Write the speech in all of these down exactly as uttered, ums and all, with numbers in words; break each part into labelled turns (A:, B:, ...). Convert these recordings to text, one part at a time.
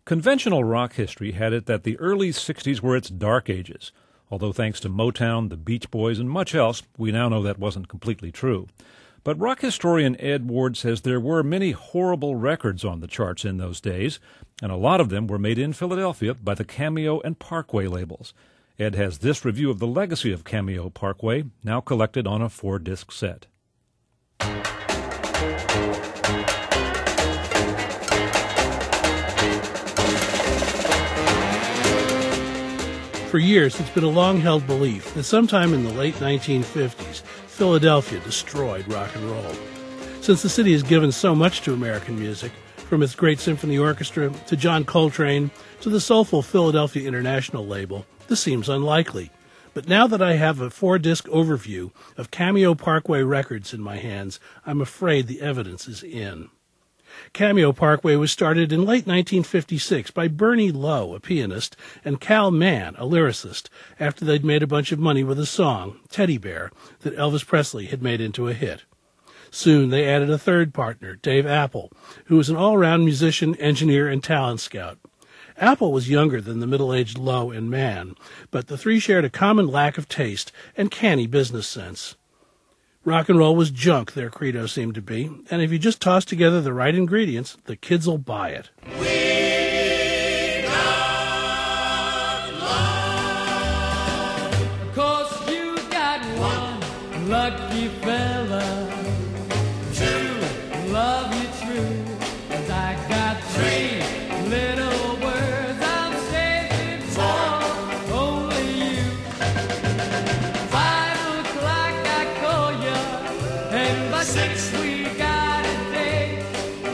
A: Conventional rock history had it that the early sixties were its dark ages, although thanks to Motown, the Beach Boys, and much else, we now know that wasn't completely true. But rock historian Ed Ward says there were many horrible records on the charts in those days, and a lot of them were made in Philadelphia by the Cameo and Parkway labels. Ed has this review of the legacy of Cameo Parkway, now collected on a four-disc set.
B: For years, it's been a long-held belief that sometime in the late nineteen fifties, Philadelphia destroyed rock and roll. Since the city has given so much to American music, from its great symphony orchestra to John Coltrane to the soulful Philadelphia International label, this seems unlikely. But now that I have a four-disc overview of Cameo Parkway records in my hands, I'm afraid the evidence is in. Cameo Parkway was started in late nineteen fifty-six by Bernie Lowe, a pianist, and Cal Mann, a lyricist, after they'd made a bunch of money with a song, Teddy Bear, that Elvis Presley had made into a hit. Soon they added a third partner, Dave Apple, who was an all-around musician, engineer, and talent scout. Apple was younger than the middle-aged Lowe and Mann, but the three shared a common lack of taste and canny business sense. Rock and roll was junk, their credo seemed to be, and if you just toss together the right ingredients, the kids will buy it.
C: We got love, 'cause you got one lucky fella to love you true, 'cause I got three little words I'm saving for only you. Five o'clock I call you, and by six we got a date.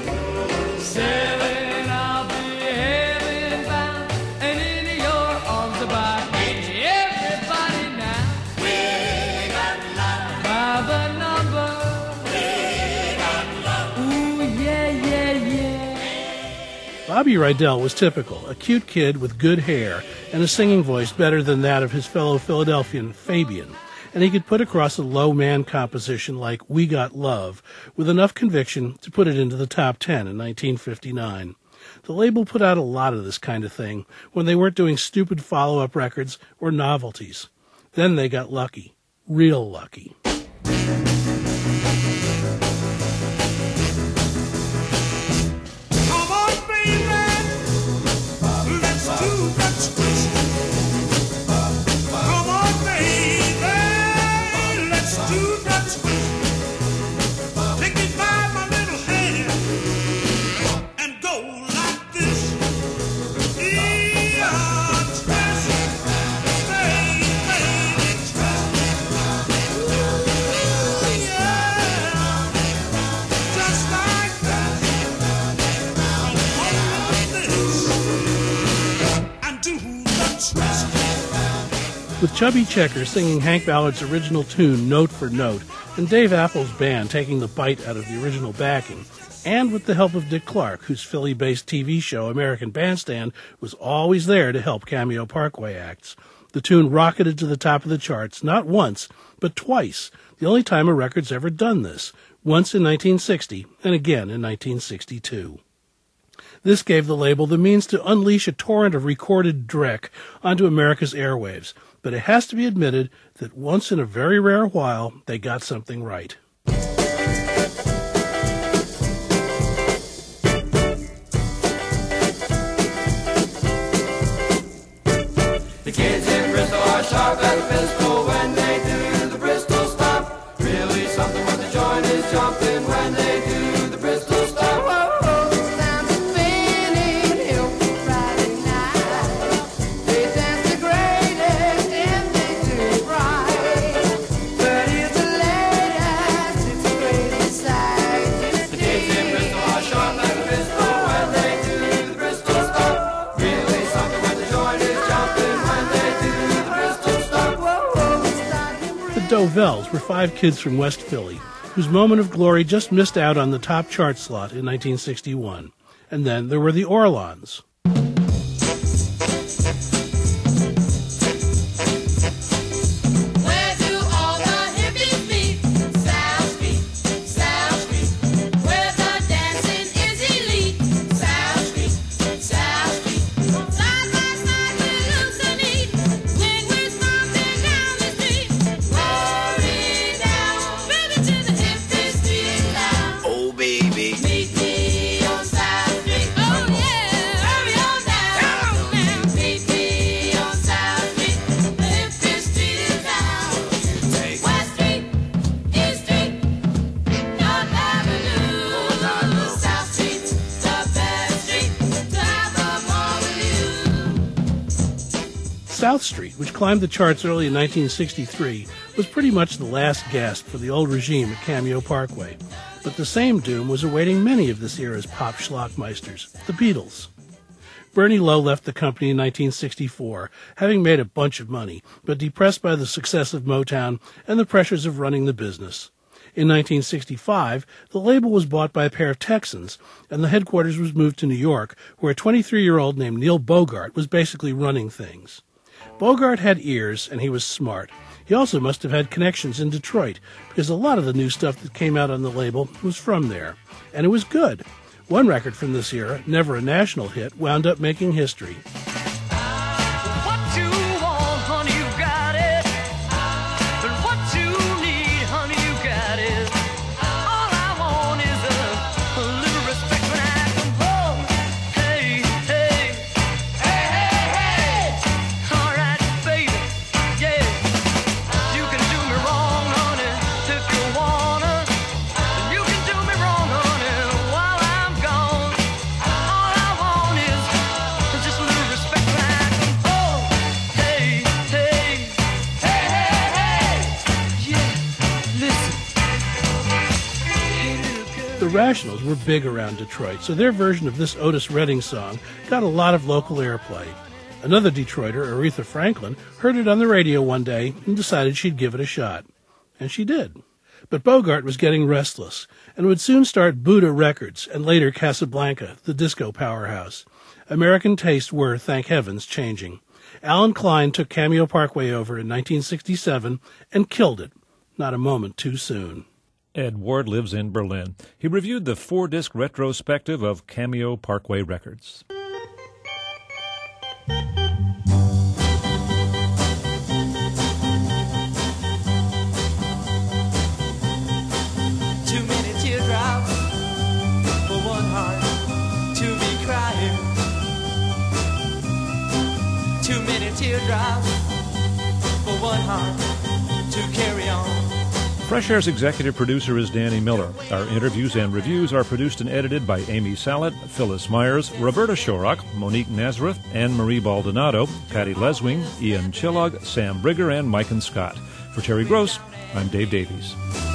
C: Seven I'll be heaven bound, and into your arms about eight. Everybody now, we got love by the number. We got love. Ooh yeah yeah yeah.
B: Bobby Rydell was typical, a cute kid with good hair and a singing voice better than that of his fellow Philadelphian Fabian, and he could put across a low man composition like We Got Love with enough conviction to put it into the top ten in nineteen fifty-nine. The label put out a lot of this kind of thing when they weren't doing stupid follow-up records or novelties. Then they got lucky, real lucky.
D: Come on, baby, let's do that twist. Come on, baby, let's do that twist. Take me by my little hand and go like this. Yeah, twist, baby, twist. Ooh, yeah, just like that.
B: With Chubby Checker singing Hank Ballard's original tune note for note, and Dave Apple's band taking the bite out of the original backing, and with the help of Dick Clark, whose Philly-based T V show American Bandstand was always there to help Cameo Parkway acts, the tune rocketed to the top of the charts not once, but twice, the only time a record's ever done this, once in nineteen sixty and again in nineteen sixty-two. This gave the label the means to unleash a torrent of recorded dreck onto America's airwaves, but it has to be admitted that once in a very rare while, they got something right.
C: The kids in Bristol are sharp as a pistol when they do the Bristol stomp. Really something when the joint is jumping when they do the Bristol stomp.
B: Dovells were five kids from West Philly, whose moment of glory just missed out on the top chart slot in nineteen sixty-one. And then there were the Orlons.
C: Where do all the hippies meet? South Street, South Street, where the dancing is elite. South Street, South Street.
B: South Street, which climbed the charts early in nineteen sixty-three, was pretty much the last gasp for the old regime at Cameo Parkway. But the same doom was awaiting many of this era's pop schlockmeisters, the Beatles. Bernie Lowe left the company in nineteen sixty-four, having made a bunch of money, but depressed by the success of Motown and the pressures of running the business. In nineteen sixty-five, the label was bought by a pair of Texans, and the headquarters was moved to New York, where a twenty-three-year-old named Neil Bogart was basically running things. Bogart had ears, and he was smart. He also must have had connections in Detroit, because a lot of the new stuff that came out on the label was from there. And it was good. One record from this era, never a national hit, wound up making history.
C: What you want, honey, you got it. But what you need, honey, you got it. All I want is a, a little respect when I come home. Hey, hey, hey, hey, hey. All right, baby, yeah. You can do me wrong, honey, if you wanna. And you can do me wrong, honey, while I'm gone. All I want is just a little respect when I come home. Hey, hey, hey, hey, hey. Yeah, listen. Hey, little girl.
B: The Rationals were big around Detroit, so their version of this Otis Redding song got a lot of local airplay. Another Detroiter, Aretha Franklin, heard it on the radio one day and decided she'd give it a shot. And she did. But Bogart was getting restless and would soon start Buddha Records and later Casablanca, the disco powerhouse. American tastes were, thank heavens, changing. Alan Klein took Cameo Parkway over in nineteen sixty-seven and killed it. Not a moment too soon.
A: Ed Ward lives in Berlin. He reviewed the four-disc retrospective of Cameo Parkway Records.
C: Too many teardrops for one heart to be crying. Too many teardrops for one heart to carry on.
A: Fresh Air's executive producer is Danny Miller. Our interviews and reviews are produced and edited by Amy Salet, Phyllis Myers, Roberta Shorrock, Monique Nazareth, Anne-Marie Baldonado, Patty Leswing, Ian Chillog, Sam Brigger, and Mike and Scott. For Terry Gross, I'm Dave Davies.